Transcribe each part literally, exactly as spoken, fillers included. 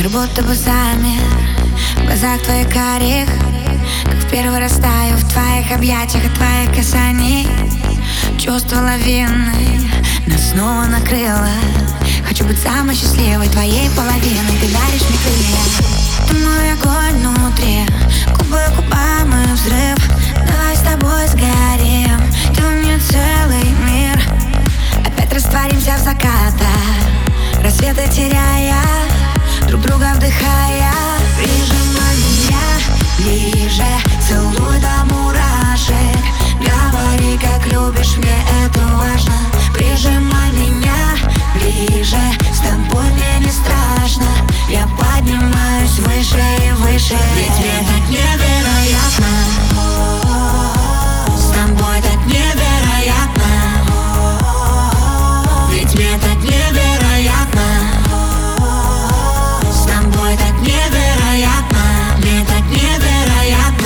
Мир будто бы замер в глазах твоих карих, как в первый раз таю в твоих объятиях от твоих касаний. Чувство лавины нас снова накрыло. Хочу быть самой счастливой твоей половиной. Ты даришь мне крылья. Ты мой огонь внутри, губы к губам и взрыв. Давай с тобой сгорим, ты у меня целый мир. Опять растворимся в закатах, рассветы теряя, друг друга вдыхая. Прижимай меня ближе, целуй до мурашек. Говори, как любишь, мне это важно. Прижимай меня ближе, с тобой мне не страшно. Я поднимаюсь выше и выше, ведь мне так невероятно. С тобой так невероятно. Ведь мне так невероятно. С тобой так невероятно. Мне так невероятно.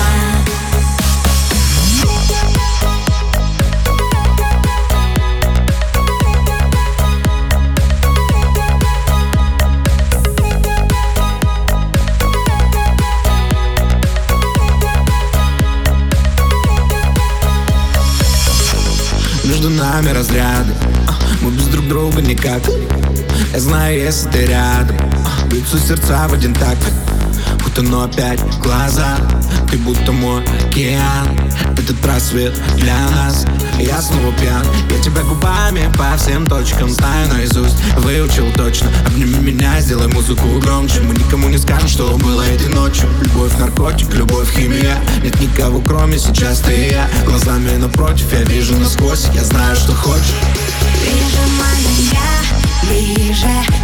Между нами разряды, мы без друг друга никак. Я знаю, если ты рядом, бьются сердца в один такт. Утону опять в глаза, ты будто мой океан. Этот просвет для нас, я снова пьян. Я тебя губами по всем точкам знаю наизусть, выучил точно. Обними меня, сделай музыку громче. Мы никому не скажем, что было этой ночью. Любовь, наркотик, любовь, химия. Нет никого, кроме сейчас ты и я. Глазами напротив, я вижу насквозь. Я знаю, что хочешь. Прижимай меня ближе,